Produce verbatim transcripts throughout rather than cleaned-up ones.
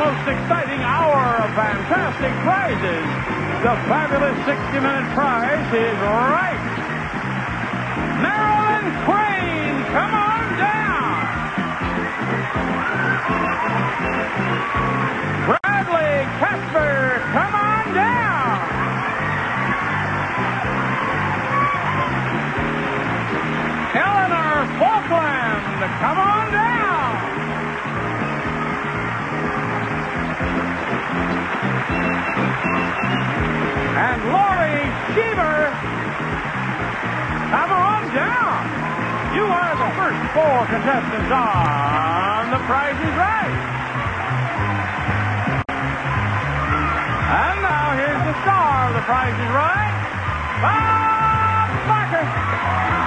most exciting hour of fantastic prizes. The fabulous sixty-minute prize is right. Marilyn Crane, come on down. Bradley Casper, come on down. Eleanor Falkland, come on down. And Lori Sheever, come on down. You are the first four contestants on The Price is Right. And now here's the star of The Price is Right, Bob Barker.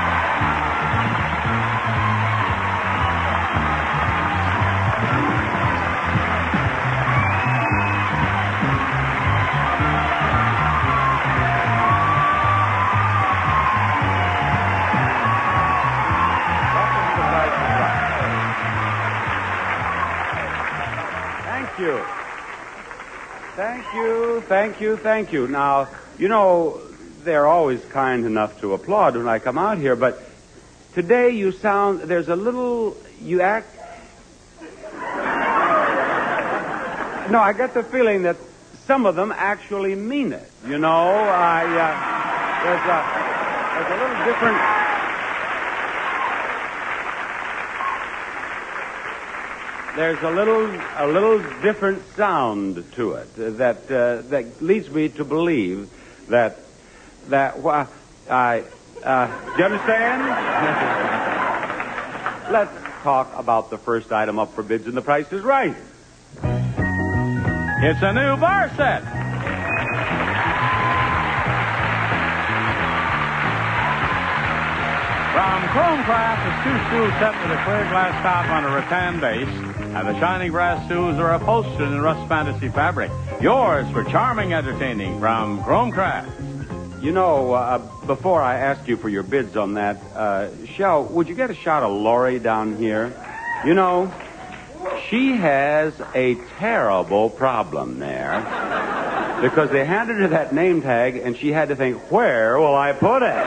Thank you. Thank you, thank you, thank you. Now, you know, they're always kind enough to applaud when I come out here, but today you sound, there's a little, you act... No, I get the feeling that some of them actually mean it. You know, I, uh, there's a, there's a little different... There's a little, a little different sound to it that uh, that leads me to believe that that well, I. Uh, do you understand? Let's talk about the first item up for bids, and The Price is Right. It's a new bar set. From Chromecraft, a two-stool set with a clear glass top on a rattan base, and the shining brass stools are upholstered in Rust Fantasy fabric. Yours for charming entertaining from Chromecraft. You know, uh, before I ask you for your bids on that, uh, Shell, would you get a shot of Lori down here? You know, she has a terrible problem there because they handed her that name tag and she had to think, where will I put it?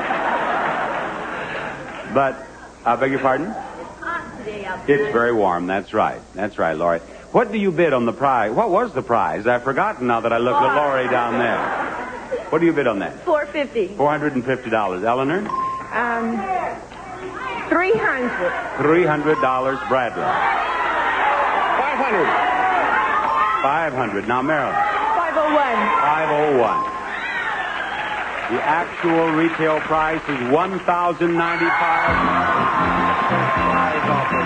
But, I beg your pardon? It's very warm. That's right. That's right, Lori. What do you bid on the prize? What was the prize? I've forgotten now that I looked at Lori down there. What do you bid on that? Four fifty. Four hundred and fifty dollars. Eleanor? Um, three hundred. Three hundred dollars, Bradley. Five hundred. Five hundred. Now, Marilyn. Five oh one. Five oh one. The actual retail price is one thousand ninety-five dollars.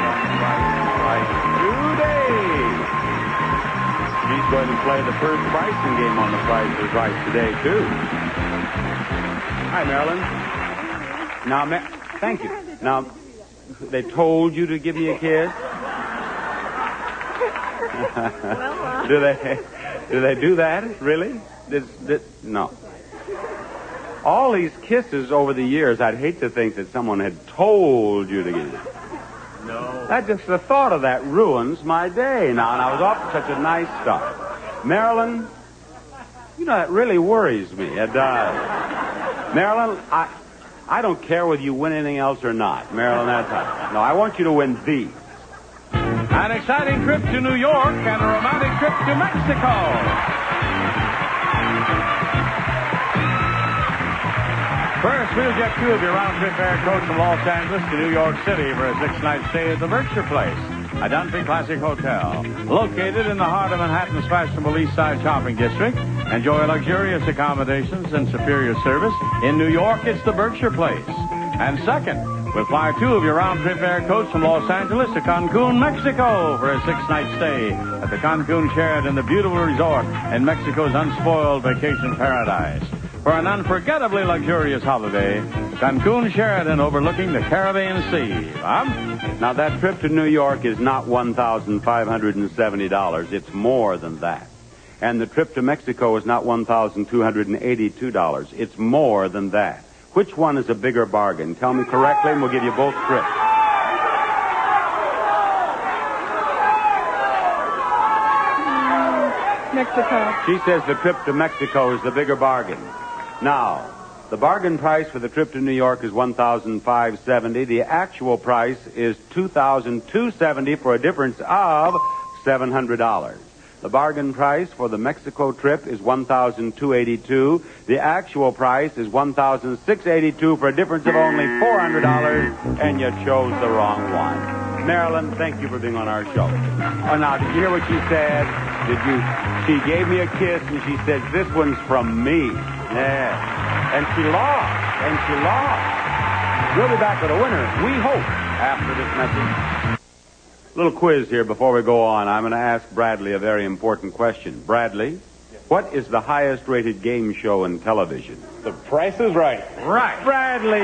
Today. She's going to play the first pricing game on The Price is Right today, too. Hi, Marilyn. Now, Ma- thank you. Now, they told you to give me a kiss? do they? Do they do that? Really? This, this, no. All these kisses over the years, I'd hate to think that someone had told you to give it. No. That just, the thought of that ruins my day now, and I was off to such a nice start. Marilyn, you know, that really worries me. It does. Marilyn, I I don't care whether you win anything else or not. Marilyn, that's how. No, I want you to win these. An exciting trip to New York and a romantic trip to Mexico. First, we'll get two of your round-trip air coach from Los Angeles to New York City for a six-night stay at the Berkshire Place, a Dunphy Classic Hotel. Located in the heart of Manhattan's fashionable East Side shopping district, enjoy luxurious accommodations and superior service. In New York, it's the Berkshire Place. And second, we'll fly two of your round-trip air coach from Los Angeles to Cancun, Mexico for a six-night stay at the Cancun Sheraton, the beautiful resort in Mexico's unspoiled vacation paradise. For an unforgettably luxurious holiday, Cancun Sheraton overlooking the Caribbean Sea. Bob? Now, that trip to New York is not one thousand five hundred seventy dollars. It's more than that. And the trip to Mexico is not one thousand two hundred eighty-two dollars. It's more than that. Which one is a bigger bargain? Tell me correctly, and we'll give you both trips. Mexico. She says the trip to Mexico is the bigger bargain. Now, the bargain price for the trip to New York is one thousand five hundred seventy dollars. The actual price is two thousand two hundred seventy dollars for a difference of seven hundred dollars. The bargain price for the Mexico trip is one thousand two hundred eighty-two dollars. The actual price is one thousand six hundred eighty-two dollars for a difference of only four hundred dollars, and you chose the wrong one. Marilyn, thank you for being on our show. Oh, now, did you hear what she said? Did you? She gave me a kiss, and she said, this one's from me. Yeah. And she lost. And she lost. We'll be back with a winner, we hope, after this message. Little quiz here before we go on. I'm going to ask Bradley a very important question. Bradley, what is the highest rated game show in television? The Price is Right. Right. Bradley.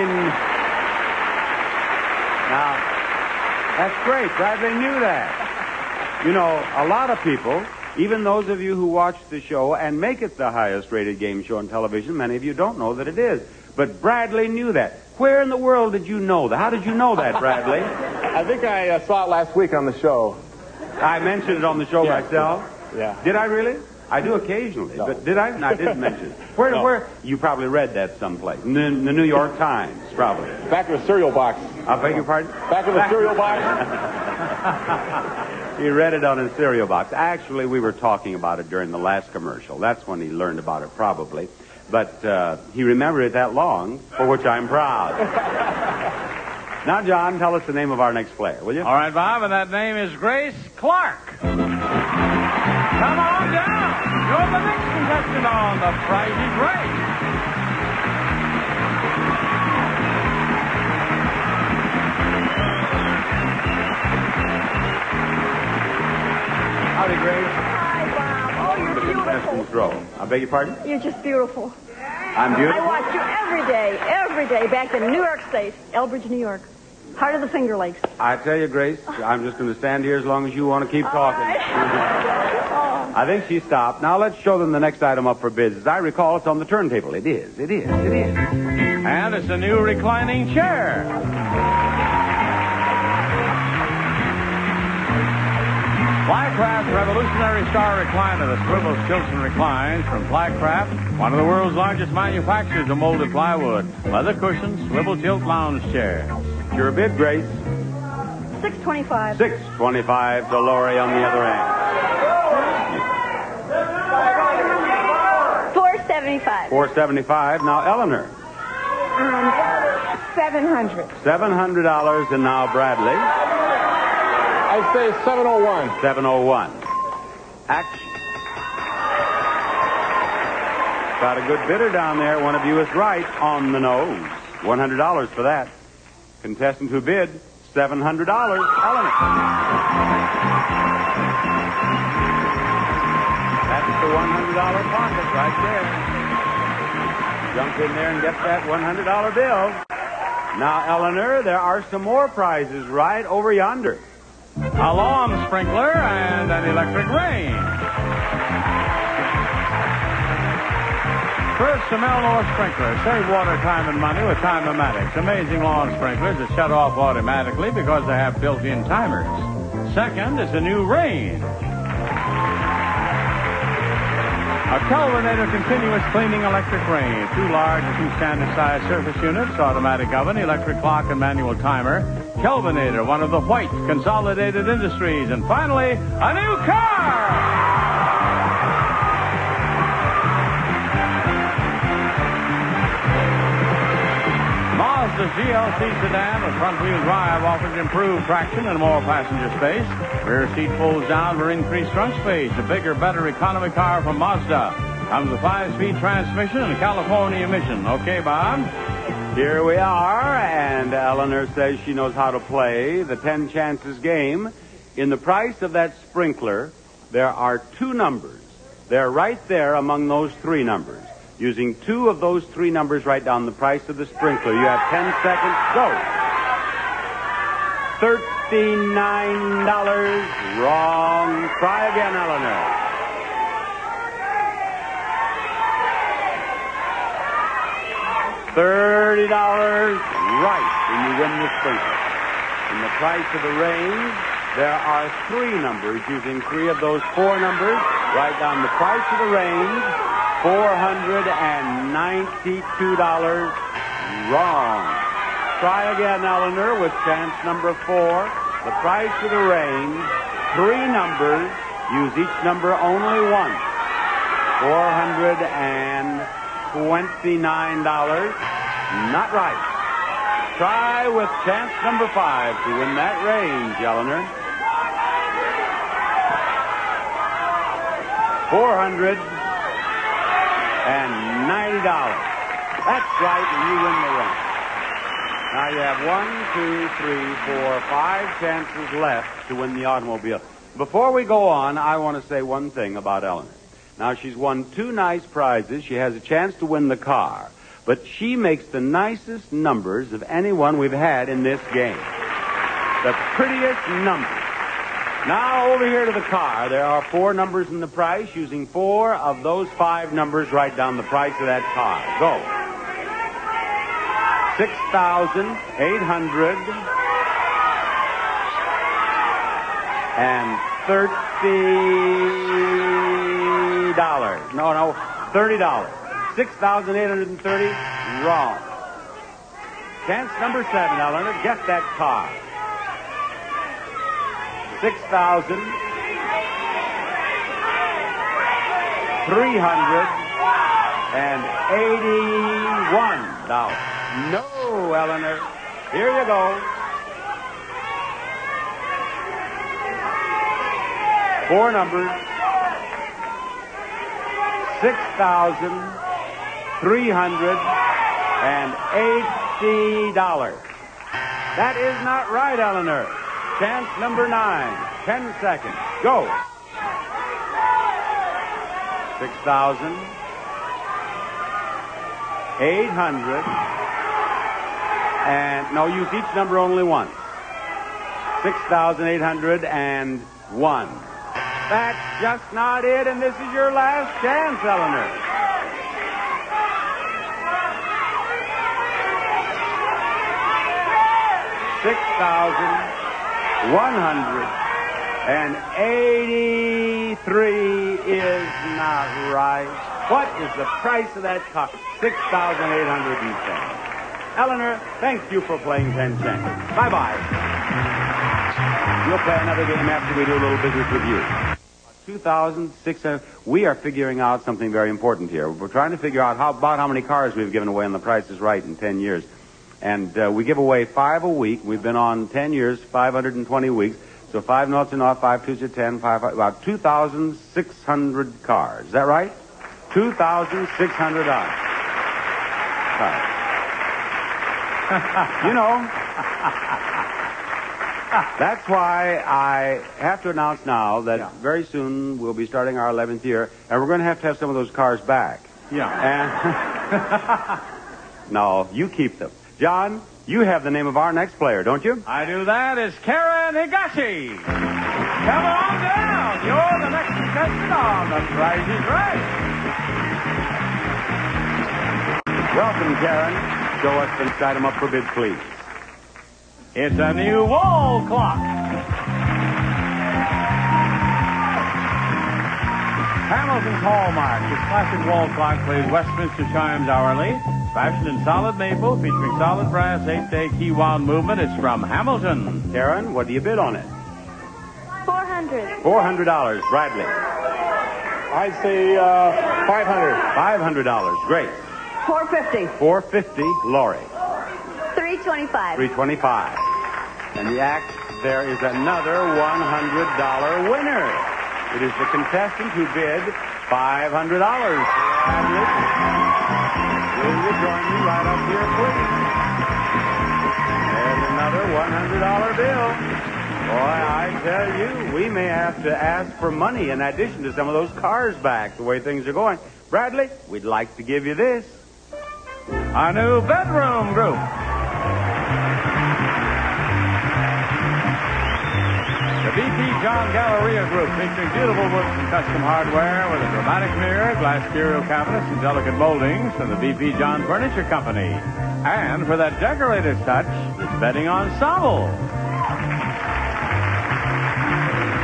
Now, that's great. Bradley knew that. You know, a lot of people, even those of you who watch the show and make it the highest rated game show on television, many of you don't know that it is. But Bradley knew that. Where in the world did you know that? How did you know that, Bradley? I think I uh, saw it last week on the show. I mentioned it on the show Yeah. myself. Yeah. Did I really? I do occasionally, No. but did I? No, I didn't mention it. Where? No. Where? You probably read that someplace. In the, the New York Times, probably. Back of the cereal box. I beg your pardon? Back of the cereal box. He read it on his cereal box. Actually, we were talking about it during the last commercial. That's when he learned about it, probably. But uh, he remembered it that long, for which I'm proud. Now, John, tell us the name of our next player, will you? All right, Bob, and that name is Grace Clark. Come on down. You're the next contestant on The Price is Right. Howdy, Grace. Hi, Bob. Oh, you're The beautiful. contestants row. I beg your pardon? You're just beautiful. I'm I beautiful. watch you every day, every day, back in New York State, Elbridge, New York. Heart of the Finger Lakes. I tell you, Grace, I'm just going to stand here as long as you want to keep talking. Oh. I think she stopped. Now let's show them the next item up for bids. As I recall, it's on the turntable. It is. It is. It is. And it's a new reclining chair. Flycraft Revolutionary Star Recliner that swivels, tilts, and reclines from Flycraft, one of the world's largest manufacturers of molded plywood, leather cushions, swivel tilt lounge chairs. Your bid, Grace. six twenty-five. six twenty-five to Lori on the other end. four seventy-five. four seventy-five. Now, Eleanor. Um, seven hundred. seven hundred dollars, and now Bradley. I'd say seven oh one. seven oh one. Action. Got a good bidder down there. One of you is right on the nose. one hundred dollars for that. Contestant who bid, seven hundred dollars. Eleanor. That's the one hundred dollars pocket right there. Jump in there and get that one hundred dollars bill. Now, Eleanor, there are some more prizes right over yonder. A lawn sprinkler and an electric range. First, the Melnor sprinkler. Save water, time, and money with Time-O-Matics. Amazing lawn sprinklers that shut off automatically because they have built-in timers. Second is a new range. A Kelvinator continuous cleaning electric range. Two large and two standard-sized surface units, automatic oven, electric clock, and manual timer. Kelvinator, one of the white consolidated industries. And finally, a new car! Mazda G L C sedan with front-wheel drive offers improved traction and more passenger space. Rear seat folds down for increased trunk space. A bigger, better economy car from Mazda. Comes with five-speed transmission and California emission. Okay, Bob? Here we are, and Eleanor says she knows how to play the ten chances game. In the price of that sprinkler, there are two numbers. They're right there among those three numbers. Using two of those three numbers, write down the price of the sprinkler. You have ten seconds. Go. thirty-nine dollars. Wrong. Try again, Eleanor. thirty dollars. Right. And you win the sprinkler. In the price of the range, there are three numbers. Using three of those four numbers, Write down the price of the range, four hundred ninety-two dollars. Wrong. Try again, Eleanor, with chance number four. The price of the range, three numbers. Use each number only once. four hundred twenty-nine dollars. Not right. Try with chance number five to win that range, Eleanor. four hundred ninety dollars. That's right, and you win the range. Now you have one, two, three, four, five chances left to win the automobile. Before we go on, I want to say one thing about Eleanor. Now, she's won two nice prizes. She has a chance to win the car. But she makes the nicest numbers of anyone we've had in this game. The prettiest numbers. Now, over here to the car, there are four numbers in the price. Using four of those five numbers, write down the price of that car. Go. six thousand eight hundred thirty dollars. No, no, thirty dollars. six thousand eight hundred thirty dollars. Wrong. Chance number seven, Eleanor. Get that car. six thousand three hundred eighty-one dollars. No, Eleanor. Here you go. Four numbers. six thousand three hundred eighty dollars. That is not right, Eleanor. Chance number nine. Ten seconds. Go. Six thousand eight hundred and no, use each number only once. Six thousand eight hundred and one. That's just not it, and this is your last chance, Eleanor. Six thousand one hundred eighty-three is not right. What is the price of that car? Six thousand eight hundred ten. Eleanor, thank you for playing Ten Cents. Bye-bye. We'll play another game after we do a little business with you. two thousand six hundred. We are figuring out something very important here. We're trying to figure out how about how many cars we've given away on The Price is Right in ten years. And uh, we give away five a week. We've been on ten years, five hundred twenty weeks. So five noughts and off, five twos are ten, five, five, about two thousand six hundred cars. Is that right? two thousand six hundred dollars. You know, that's why I have to announce now that yeah. very soon we'll be starting our eleventh year, and we're going to have to have some of those cars back. Yeah. And no, you keep them. John, you have the name of our next player, don't you? I do that. It's Karen Higashi. Come on down. You're the next contestant on The Price is Right. Welcome, Karen. Show us the next item up for bid, please. It's a new wall clock. Hamilton's Hallmark. This classic wall clock plays Westminster chimes hourly. Fashioned in solid maple, featuring solid brass, eight-day key wound movement. It's from Hamilton. Karen, what do you bid on it? Four hundred. Four hundred dollars. Bradley. I'd say uh, five hundred. Five hundred dollars. Great. Four fifty. Four fifty. Lori. Three twenty-five. Three twenty-five. And the act, there is another one hundred dollar winner. It is the contestant who bid five hundred dollars. Will you join me right up here, please? There's another one hundred dollar bill. Boy, I tell you, we may have to ask for money in addition to some of those cars back, the way things are going. Bradley, we'd like to give you this. Our new bedroom group. The B P John Galleria Group, featuring beautiful works and custom hardware with a dramatic mirror, glass curio cabinets, and delicate moldings from the B P John Furniture Company. And for that decorator's touch, this bedding ensemble. A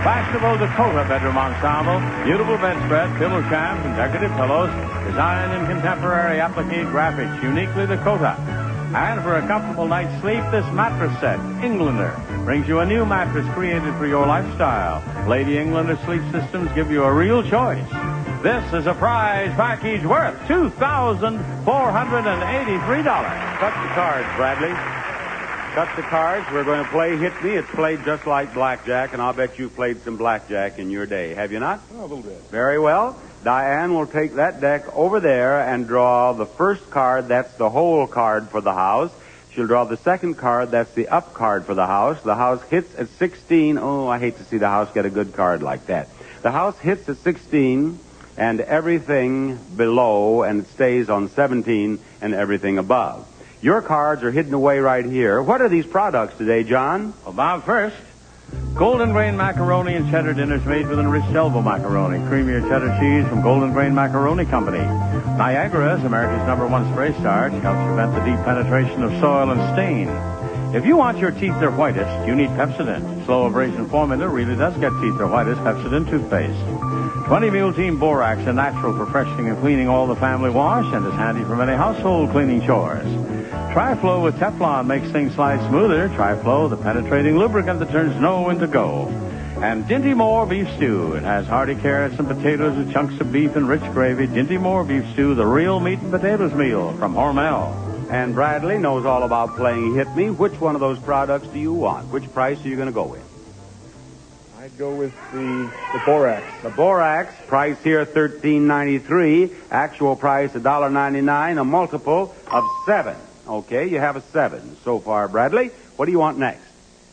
Fashionable Dakota bedroom ensemble, beautiful bedspread, pillow cams, and decorative pillows, designed in contemporary applique graphics, uniquely Dakota. And for a comfortable night's sleep, this mattress set, Englander, brings you a new mattress created for your lifestyle. Lady Englander Sleep Systems give you a real choice. This is a prize package worth two thousand four hundred eighty-three dollars. Cut the cards, Bradley. Cut the cards. We're going to play Hit Me. It's played just like blackjack, and I'll bet you've played some blackjack in your day. Have you not? Oh, a little bit. Very well. Diane will take that deck over there and draw the first card. That's the whole card for the house. She'll draw the second card. That's the up card for the house. The house hits at sixteen. Oh, I hate to see the house get a good card like that. The house hits at sixteen, and everything below, and it stays on seventeen, and everything above. Your cards are hidden away right here. What are these products today, John? Well, Bob, first, Golden Grain Macaroni and Cheddar dinners made with enriched elbow macaroni. Creamier cheddar cheese from Golden Grain Macaroni Company. Niagara is America's number one spray starch. Helps prevent the deep penetration of soil and stain. If you want your teeth their whitest, you need Pepsodent. Slow abrasion formula really does get teeth their whitest. Pepsodent toothpaste. twenty Mule Team Borax, a natural for freshening and cleaning all the family wash, and is handy for many household cleaning chores. Tri-Flow with Teflon makes things slide smoother. Tri-Flow, the penetrating lubricant that turns no into go. And Dinty Moore Beef Stew. It has hearty carrots and potatoes with chunks of beef and rich gravy. Dinty Moore Beef Stew, the real meat and potatoes meal from Hormel. And Bradley knows all about playing Hit Me. Which one of those products do you want? Which price are you going to go with? I'd go with the the borax. The borax, price here thirteen ninety-three. Actual price one dollar ninety-nine. A multiple of seven. Okay, you have a seven so far, Bradley. What do you want next?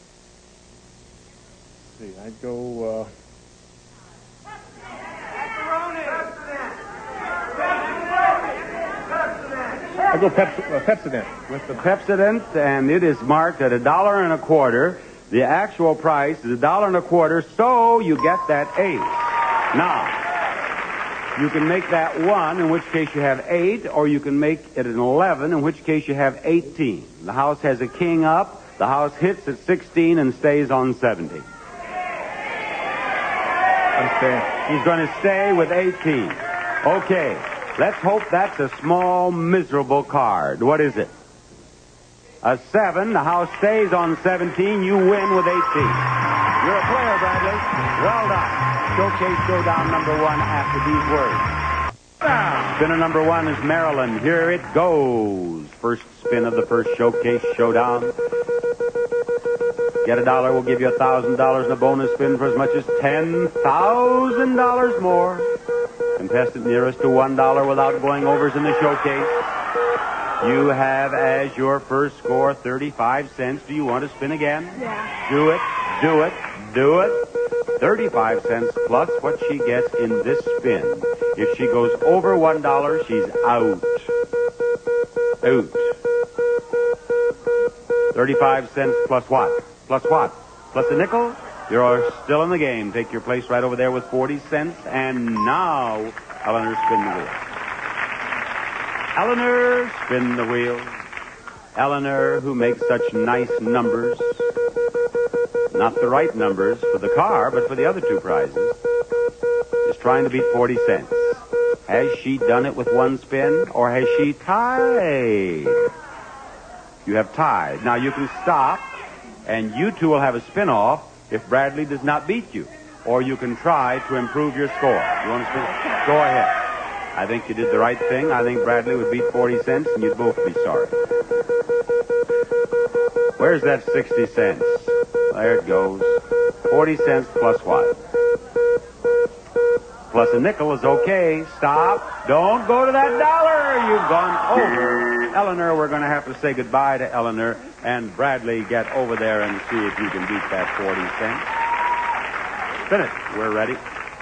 Let's see, I'd go, uh... I'd go Pep- uh, Pepsodent. With the Pepsodent, and it is marked at a dollar and a quarter. The actual price is a dollar and a quarter, so you get that eight. Now, you can make that one, in which case you have eight, or you can make it an eleven, in which case you have eighteen. The house has a king up. The house hits at sixteen and stays on seventeen. I'm staying. He's going to stay with eighteen. Okay, let's hope that's a small, miserable card. What is it? A seven. The house stays on seventeen. You win with eighteen. You're a player, Bradley. Well done. Showcase Showdown number one after these words. Spinner number one is Maryland. Here it goes. First spin of the first Showcase Showdown. Get a dollar, we'll give you a thousand dollars in a bonus spin for as much as ten thousand dollars more. Contestant nearest to one dollar without going overs in the showcase. You have as your first score thirty-five cents. Do you want to spin again? Yeah. Do it, do it, do it. thirty-five cents plus what she gets in this spin. If she goes over one dollar, she's out. Out. thirty-five cents plus what? Plus what? Plus a nickel? You're still in the game. Take your place right over there with forty cents. And now, Eleanor, spin the wheel. Eleanor, spin the wheel. Eleanor, who makes such nice numbers. Not the right numbers for the car, but for the other two prizes. Is trying to beat forty cents. Has she done it with one spin, or has she tied? You have tied. Now you can stop, and you two will have a spin-off if Bradley does not beat you. Or you can try to improve your score. You want to spin? Go ahead. I think you did the right thing. I think Bradley would beat forty cents, and you'd both be sorry. Where's that sixty cents? There it goes. forty cents plus what? Plus a nickel is okay. Stop. Don't go to that dollar. You've gone over. Eleanor, we're going to have to say goodbye to Eleanor. And Bradley, get over there and see if you can beat that forty cents. Spin it. We're ready.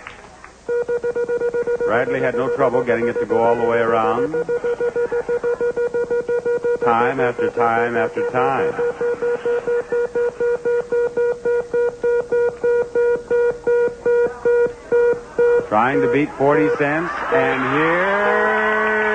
Bradley had no trouble getting it to go all the way around. Time after time after time. Trying to beat forty cents, and here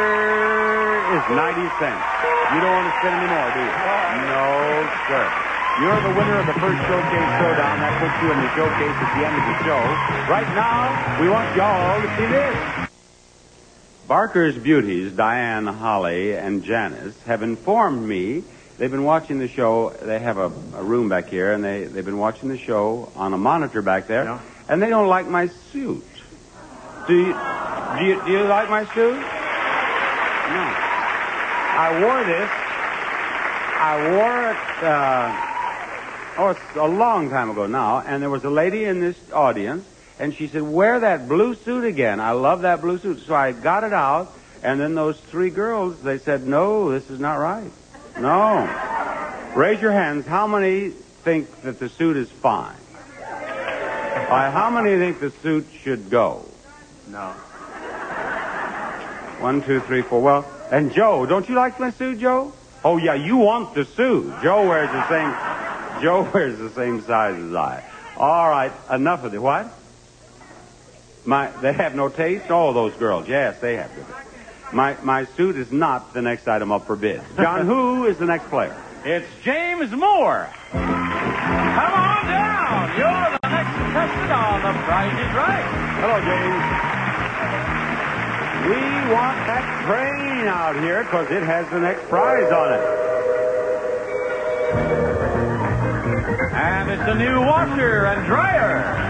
is ninety cents. You don't want to spin anymore, do you? No, sir. You're the winner of the first Showcase Showdown. That puts you in the showcase at the end of the show. Right now, we want y'all to see this. Barker's Beauties, Diane, Holly, and Janice, have informed me they've been watching the show. They have a, a room back here, and they, they've been watching the show on a monitor back there, Yeah. and they don't like my suit. Do you, do you, do you like my suit? No. I wore this. I wore it, uh, oh, it's a long time ago now, and there was a lady in this audience, and she said, wear that blue suit again. I love that blue suit. So I got it out, and then those three girls, they said, no, this is not right. No. Raise your hands. How many think that the suit is fine? Uh, how many think the suit should go? No. One, two, three, four. Well, and Joe, don't you like my suit, Joe? Oh, yeah, you want the suit. Joe wears the same, Joe wears the same size as I. All right, enough of it. What? My, they have no taste? Oh, those girls. Yes, they have good taste. My, my suit is not the next item up for bid. John, who is the next player? It's James Moore. Come on down. You're the next contestant on The Price is Right. Hello, James. We want that train out here because it has the next prize on it. And it's a new washer and dryer.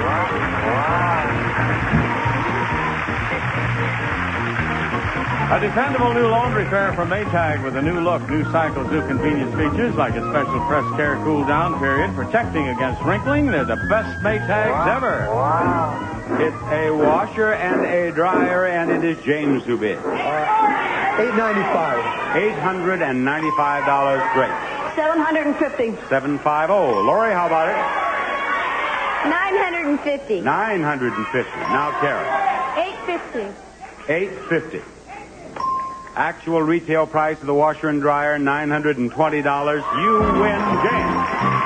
A dependable new laundry fair from Maytag with a new look, new cycles, new convenience features like a special press care cool down period protecting against wrinkling. They're the best Maytags ever. It's a washer and a dryer, and it is James who bid. eight ninety-five. eight hundred ninety-five dollars. Great. seven hundred fifty. seven fifty. Lori, how about it? nine hundred fifty. nine hundred fifty. Now, Karen. eight fifty. eight fifty. Actual retail price of the washer and dryer, nine hundred twenty dollars. You win, James.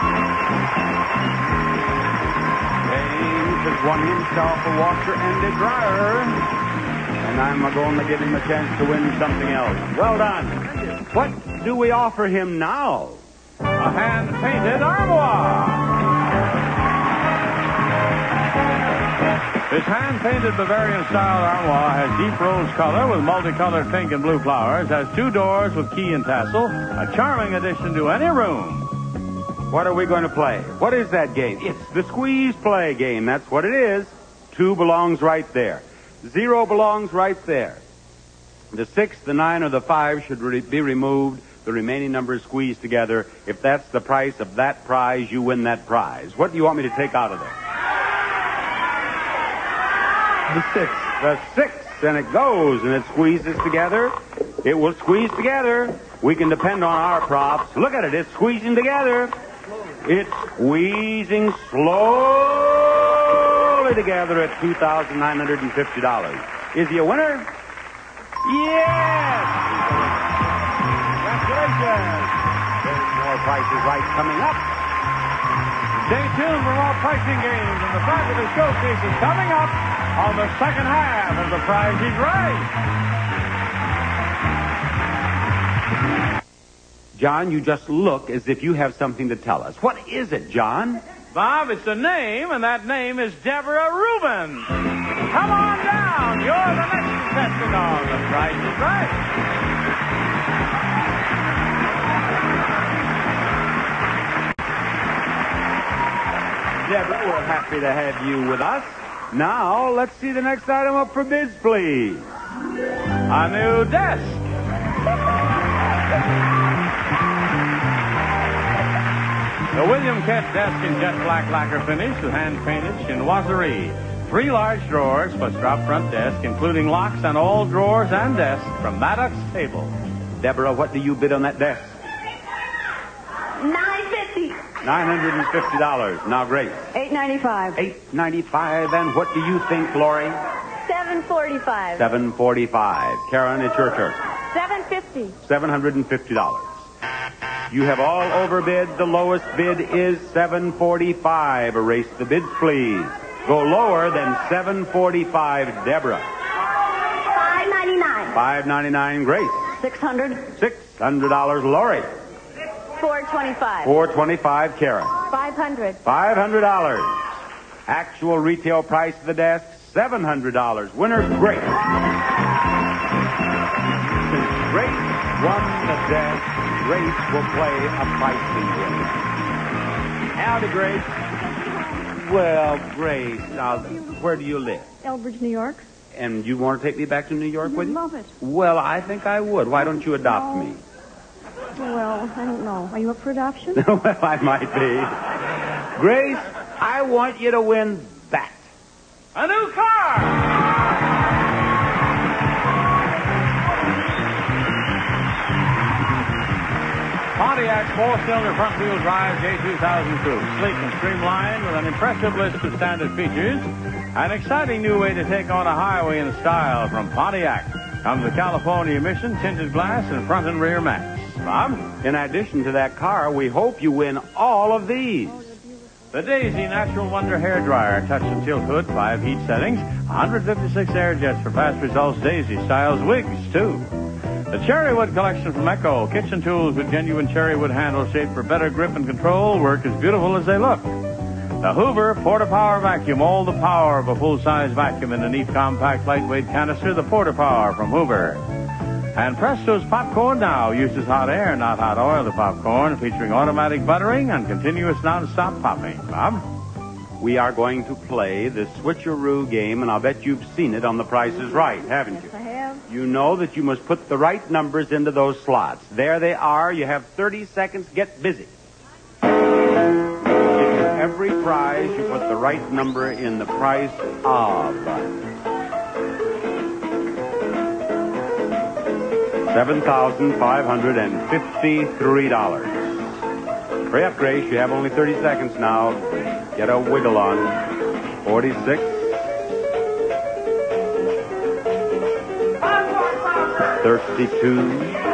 James has won himself a washer and a dryer. And I'm going to give him a chance to win something else. Well done. What do we offer him now? A hand-painted armoire. This hand-painted Bavarian-style armoire has deep rose color with multicolored pink and blue flowers, has two doors with key and tassel, a charming addition to any room. What are we going to play? What is that game? It's the squeeze play game. That's what it is. Two belongs right there. Zero belongs right there. The six, the nine, or the five should re- be removed. The remaining numbers squeezed together. If that's the price of that prize, you win that prize. What do you want me to take out of there? The six. The six, and it goes, and it squeezes together. It will squeeze together. We can depend on our props. Look at it. It's squeezing together. It's squeezing slowly together at two thousand nine hundred fifty dollars. Is he a winner? Yes! Congratulations. There's more prices right coming up. Stay tuned for more pricing games, and the fabulous showcase is coming up on the second half of The Price is Right. John, you just look as if you have something to tell us. What is it, John? Bob, it's a name, and that name is Deborah Rubin. Come on down. You're the next contestant on The Price is Right. Deborah, we're happy to have you with us. Now, let's see the next item up for bids, please. A new desk. The William Kent desk in jet black lacquer finish with hand-painted chinoiserie. Three large drawers plus drop front desk, including locks on all drawers and desks from Maddox Table. Deborah, what do you bid on that desk? nine fifty. nine hundred fifty dollars. Now, Grace. eight ninety-five. eight ninety-five. And what do you think, Lori? seven forty-five. seven forty-five. Karen, it's your turn. seven fifty. seven hundred fifty dollars. You have all overbid. The lowest bid is seven forty-five. Erase the bids, please. Go lower than seven forty-five, Deborah. five ninety-nine. five ninety-nine, Grace. six hundred. six hundred dollars, Lori. four twenty-five. four twenty-five carat. five hundred. five hundred dollars. Actual retail price of the desk, seven hundred dollars. Winner, Grace. Since Grace won the desk, Grace will play a pricing game. Howdy, Grace. Well, Grace, now, where do you live? Elbridge, New York. And you want to take me back to New York with you? Love it. Well, I think I would. Why don't you adopt No. me? Well, I don't know. Are you up for adoption? Well, I might be. Grace, I want you to win that. A new car! Pontiac four-cylinder front-wheel drive J two thousand two. Sleek and streamlined with an impressive list of standard features. An exciting new way to take on a highway in style from Pontiac. Comes the California emission, tinted glass, and front and rear mats. Bob? In addition to that car, we hope you win all of these. The Daisy Natural Wonder Hair Dryer. Touch and tilt hood, five heat settings, one hundred fifty-six air jets for fast results. Daisy styles wigs, too. The Cherrywood collection from Echo. Kitchen tools with genuine cherrywood handle shaped for better grip and control. Work as beautiful as they look. The Hoover Porta-Power Vacuum. All the power of a full-size vacuum in a neat, compact, lightweight canister. The Porta-Power from Hoover. And Presto's Popcorn Now uses hot air, not hot oil. The popcorn featuring automatic buttering and continuous non-stop popping. Bob? We are going to play the switcheroo game, and I'll bet you've seen it on The Price is Right, haven't you? Yes, I have. You know that you must put the right numbers into those slots. There they are. You have thirty seconds. Get busy. Every prize, you put the right number in the price of. seven thousand five hundred fifty-three dollars. Hurry up, Grace. You have only thirty seconds now. Get a wiggle on. forty-six. thirty-two.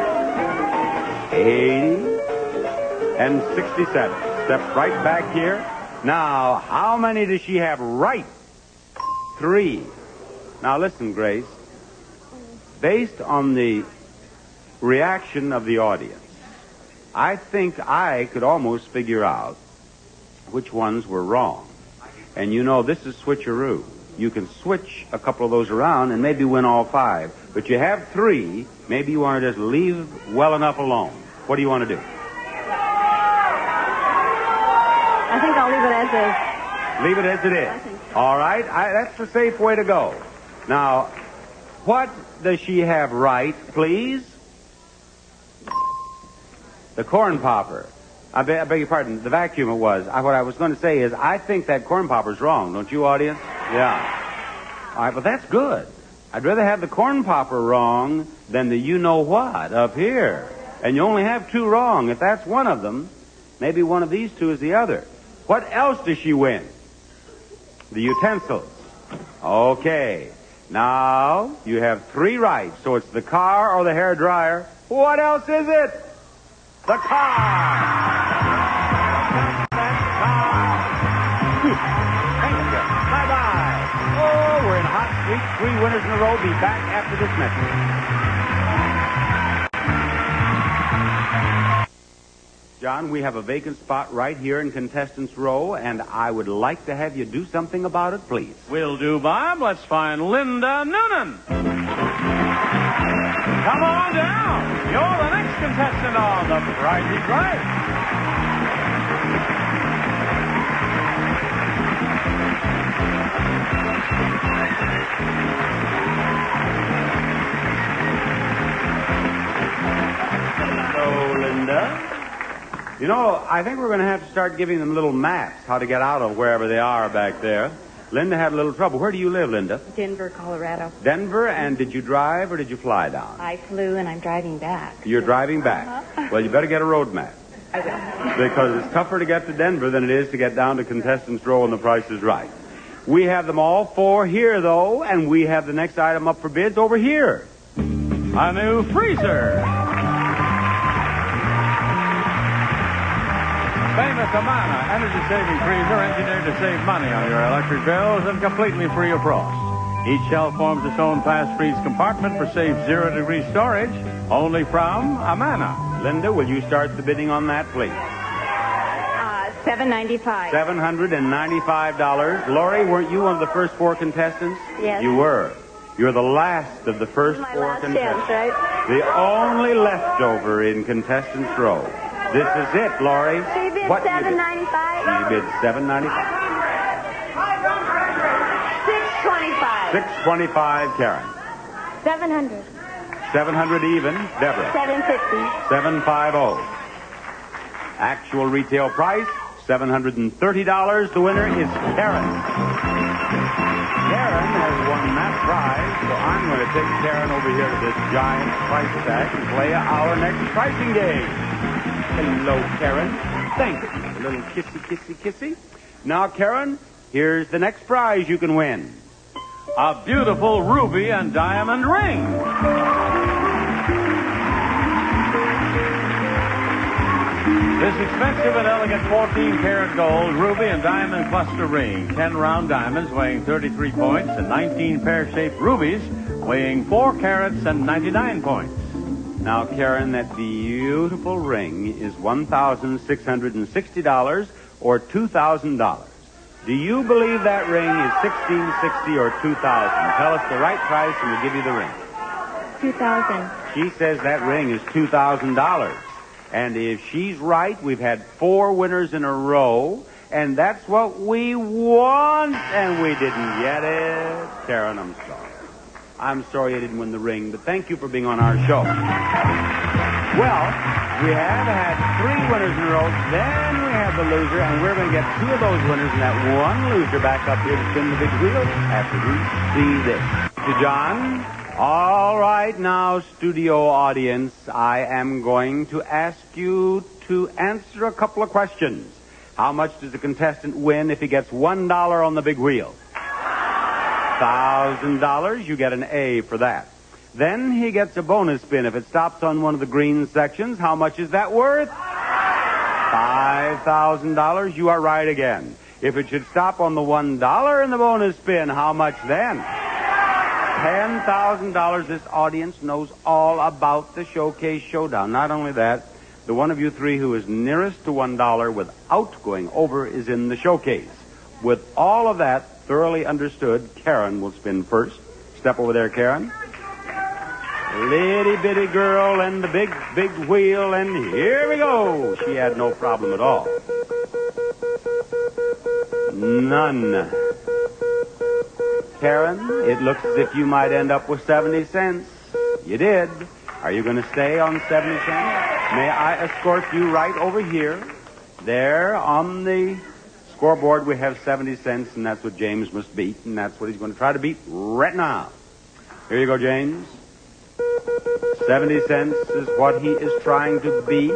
eighty. And sixty-seven. Step right back here. Now, how many does she have right? Three. Now, listen, Grace. Based on the reaction of the audience, I think I could almost figure out which ones were wrong. And you know, this is switcheroo. You can switch a couple of those around and maybe win all five. But you have three. Maybe you want to just leave well enough alone. What do you want to do? I think I'll leave it as is. Leave it as it is. I think so. All right. I, that's the safe way to go. Now, what does she have right, please? The corn popper. I, be, I beg your pardon. The vacuum it was. I, what I was going to say is I think that corn popper's wrong. Don't you, audience? Yeah. All right, but that's good. I'd rather have the corn popper wrong than the you-know-what up here. And you only have two wrong. If that's one of them, maybe one of these two is the other. What else does she win? The utensils. Okay. Now, you have three right. So it's the car or the hair dryer. What else is it? The car. That car. Thank you. Bye-bye. Oh, we're in hot streak. Three winners in a row. Be back after this message. John, we have a vacant spot right here in Contestants Row, and I would like to have you do something about it, please. Will do, Bob. Let's find Linda Noonan. Come on down. You're the next contestant on The Price is Right. Hello, Linda. You know, I think we're going to have to start giving them little maps how to get out of wherever they are back there. Linda had a little trouble. Where do you live, Linda? Denver, Colorado. Denver, and did you drive or did you fly down? I flew and I'm driving back. You're driving back. Uh-huh. Well, you better get a road map. I will. Because it's tougher to get to Denver than it is to get down to Contestants Row and The Price is Right. We have them all four here, though, and we have the next item up for bids over here. A new freezer. Famous Amana energy-saving freezer engineered to save money on your electric bills and completely free of frost. Each shelf forms its own fast freeze compartment for safe zero-degree storage, only from Amana. Linda, will you start the bidding on that, please? Uh, seven ninety-five. seven hundred ninety-five dollars. Lori, weren't you one of the first four contestants? Yes. You were. You're the last of the first My four last contestants. chance, right? The only leftover in contestants row. This is it, Lori. She bid What you seven ninety-five. She bid seven ninety-five. Six twenty-five. Six twenty-five, Karen. Seven hundred. Seven hundred even, Deborah. Seven fifty. Seven five zero. Actual retail price seven hundred and thirty dollars. The winner is Karen. Karen has won that prize, so I'm going to take Karen over here to this giant price tag and play our next pricing game. Hello, Karen. Thank you. A little kissy, kissy, kissy. Now, Karen, here's the next prize you can win. A beautiful ruby and diamond ring. This expensive and elegant fourteen-karat gold ruby and diamond cluster ring. Ten round diamonds weighing thirty-three points and nineteen pear-shaped rubies weighing four carats and ninety-nine points. Now, Karen, that beautiful ring is one thousand six hundred sixty dollars or two thousand dollars. Do you believe that ring is sixteen sixty or two thousand? Tell us the right price and we'll give you the ring. two thousand. She says that ring is two thousand dollars. And if she's right, we've had four winners in a row, and that's what we want, and we didn't get it. Karen, I'm sorry. I'm sorry you didn't win the ring, but thank you for being on our show. Well, we have had three winners in a row, then we have the loser, and we're going to get two of those winners and that one loser back up here to spin the big wheel after we see this. To John. All right, now, studio audience, I am going to ask you to answer a couple of questions. How much does the contestant win if he gets one dollar on the big wheel? one thousand dollars, you get an A for that. Then he gets a bonus spin. If it stops on one of the green sections, how much is that worth? five thousand dollars, you are right again. If it should stop on the one dollar in the bonus spin, how much then? ten thousand dollars. This audience knows all about the Showcase Showdown. Not only that, the one of you three who is nearest to one dollar without going over is in the showcase. With all of that thoroughly understood, Karen will spin first. Step over there, Karen. Litty bitty girl and the big, big wheel, and here we go. She had no problem at all. None. Karen, it looks as if you might end up with seventy cents. You did. Are you going to stay on seventy cents? May I escort you right over here? There on the scoreboard we have seventy cents, and that's what James must beat, and that's what he's going to try to beat right now. Here you go, James. seventy cents is what he is trying to beat.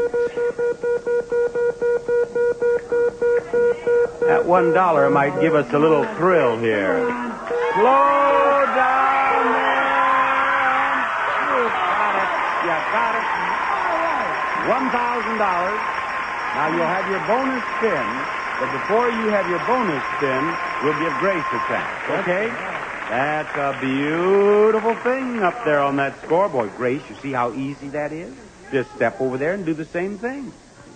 That one dollar might give us a little thrill here. Slow down there. You got it. You got it. One thousand dollars. Now you'll have your bonus spin, but before you have your bonus spin, we'll give Grace a chance. Okay? That's a beautiful thing up there on that scoreboard. Grace, you see how easy that is? Just step over there and do the same thing.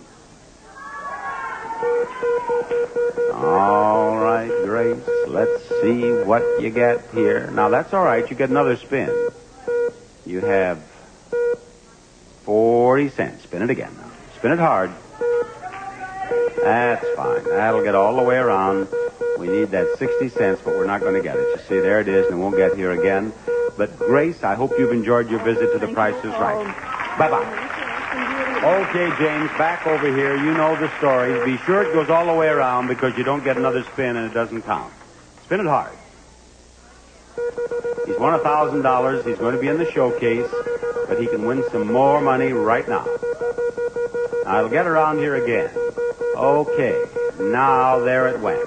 All right, Grace, let's see what you get here. Now, that's all right. You get another spin. You have forty cents. Spin it again now. Spin it hard. That's fine. That'll get all the way around. We need that sixty cents, but we're not going to get it. You see, there it is, and it won't get here again. But, Grace, I hope you've enjoyed your visit to The Price is Right. Bye-bye. Okay, James, back over here. You know the story. Be sure it goes all the way around because you don't get another spin and it doesn't count. Spin it hard. He's won one thousand dollars. He's going to be in the showcase, but he can win some more money right now. Now, it'll get around here again. Okay, now there it went.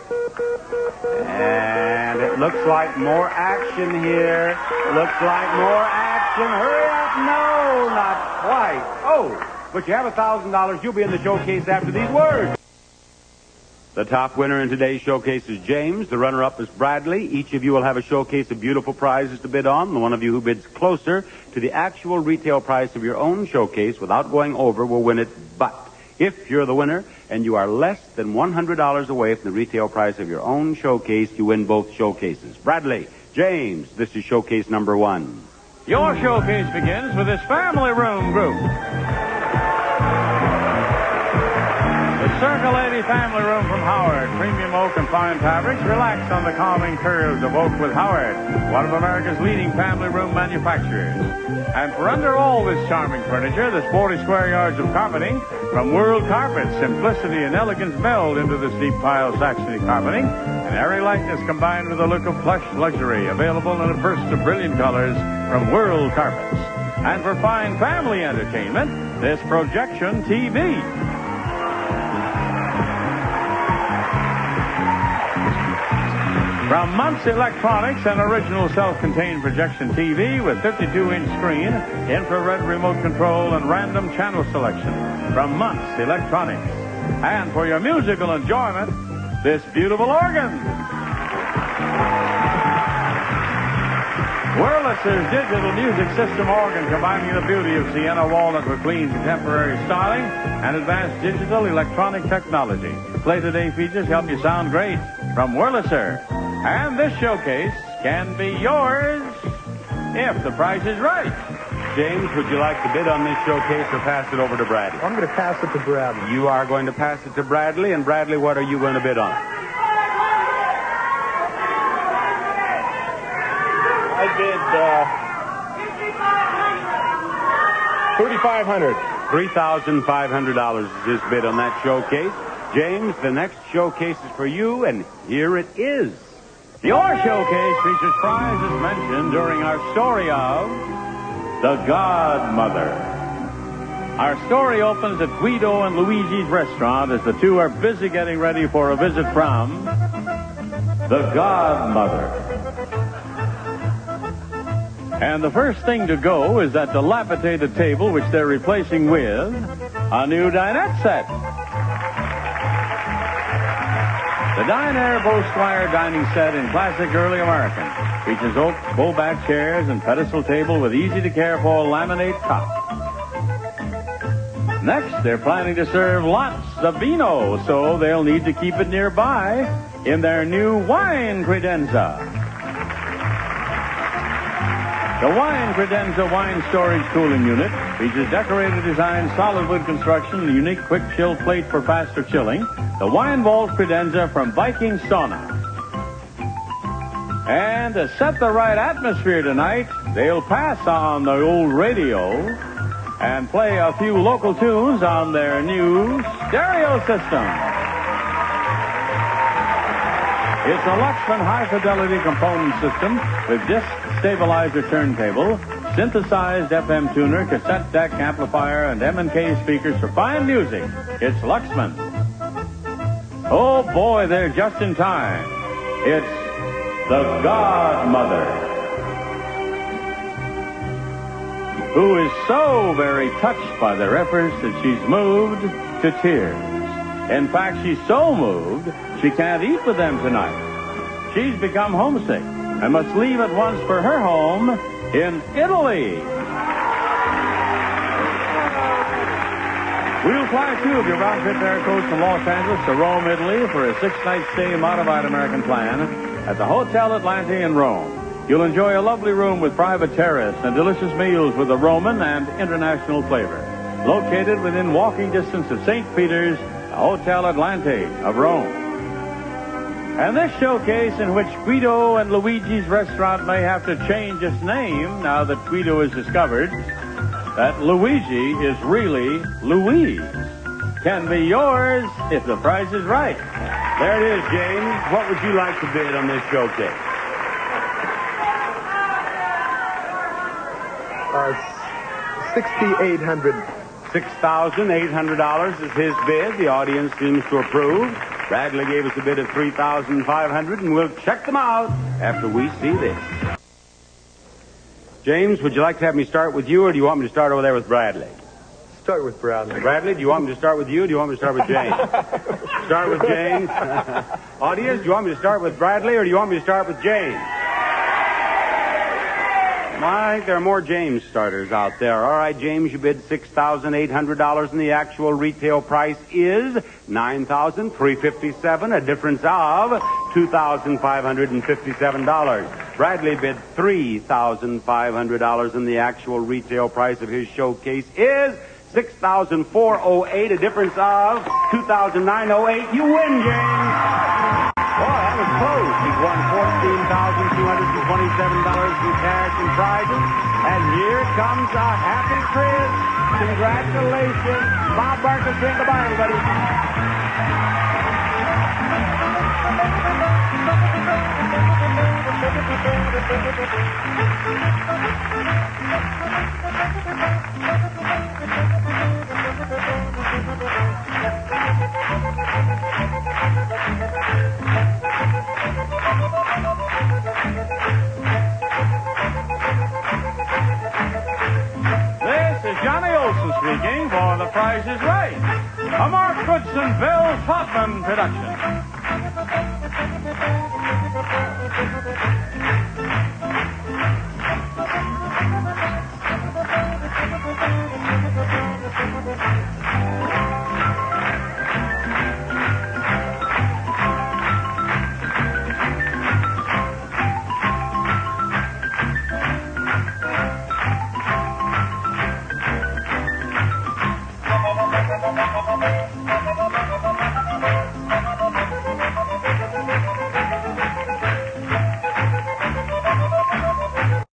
And it looks like more action here. Looks like more action. Hurry up. No, not quite. Oh, but you have one thousand dollars. You'll be in the showcase after these words. The top winner in today's showcase is James. The runner-up is Bradley. Each of you will have a showcase of beautiful prizes to bid on. The one of you who bids closer to the actual retail price of your own showcase without going over will win it. But if you're the winner and you are less than one hundred dollars away from the retail price of your own showcase, you win both showcases. Bradley, James, this is showcase number one. Your showcase begins with this family room group. The Circle eighty family room from Howard. Premium oak and fine fabrics. Relax on the calming curves of oak with Howard, one of America's leading family room manufacturers. And for under all this charming furniture, there's forty square yards of carpeting from World Carpets. Simplicity and elegance meld into this deep pile Saxony carpeting. And airy lightness combined with a look of plush luxury. Available in a burst of brilliant colors from World Carpets. And for fine family entertainment, this projection T V. From Muntz Electronics, an original self-contained projection T V with fifty-two inch screen, infrared remote control, and random channel selection. From Muntz Electronics. And for your musical enjoyment, this beautiful organ. Wurlitzer's digital music system organ, combining the beauty of Sienna walnut with clean contemporary styling and advanced digital electronic technology. Play Today features help you sound great from Wurlitzer. And this showcase can be yours if the price is right. James, would you like to bid on this showcase or pass it over to Bradley? I'm going to pass it to Bradley. You are going to pass it to Bradley, and Bradley, what are you going to bid on? I bid uh, thirty-five hundred dollars. three thousand five hundred dollars is his bid on that showcase. James, the next showcase is for you, and here it is. Your showcase features prizes mentioned during our story of The Godmother. Our story opens at Guido and Luigi's restaurant as the two are busy getting ready for a visit from The Godmother. And the first thing to go is that dilapidated table which they're replacing with a new dinette set. The Diner Beausquire dining set in classic early American features oak bull-back chairs and pedestal table with easy-to-care for laminate top. Next, they're planning to serve lots of vino, so they'll need to keep it nearby in their new wine credenza. The Wine Credenza wine storage cooling unit features decorated design, solid wood construction, and a unique quick chill plate for faster chilling. The Wine Vault Credenza from Viking Sauna. And to set the right atmosphere tonight, they'll pass on the old radio and play a few local tunes on their new stereo system. It's a Luxman high-fidelity component system with disc stabilizer turntable, synthesized F M tuner, cassette deck amplifier, and M and K speakers for fine music. It's Luxman. Oh, boy, they're just in time. It's The Godmother, who is so very touched by their efforts that she's moved to tears. In fact, she's so moved, she can't eat with them tonight. She's become homesick and must leave at once for her home in Italy. We'll fly two of your round-trip air coach from Los Angeles to Rome, Italy for a six-night stay modified American plan at the Hotel Atlante in Rome. You'll enjoy a lovely room with private terrace and delicious meals with a Roman and international flavor. Located within walking distance of Saint Peter's, the Hotel Atlante of Rome. And this showcase in which Guido and Luigi's restaurant may have to change its name now that Guido has discovered that Luigi is really Louise, can be yours if the price is right. There it is, James. What would you like to bid on this showcase? Uh, sixty-eight hundred dollars. six thousand eight hundred dollars is his bid. The audience seems to approve. Bradley gave us a bid of three thousand five hundred dollars, and we'll check them out after we see this. James, would you like to have me start with you, or do you want me to start over there with Bradley? Start with Bradley. Bradley, do you want me to start with you or do you want me to start with Jane? Start with Jane. Audience, do you want me to start with Bradley or do you want me to start with Jane? I think there are more James starters out there. All right, James, you bid six thousand eight hundred dollars and the actual retail price is nine thousand three hundred fifty-seven dollars, a difference of two thousand five hundred fifty-seven dollars. Bradley bid three thousand five hundred dollars and the actual retail price of his showcase is six thousand four hundred eight dollars, a difference of two thousand nine hundred eight dollars. You win, James. Boy, that was close. He's won fourteen thousand two hundred twenty-seven dollars in cash and prizes. And here comes a happy Chris. Congratulations. Bob Barker, saying goodbye, everybody. Johnny Olson speaking for The Price is Right, a Mark Goodson, Bill Hoffman production.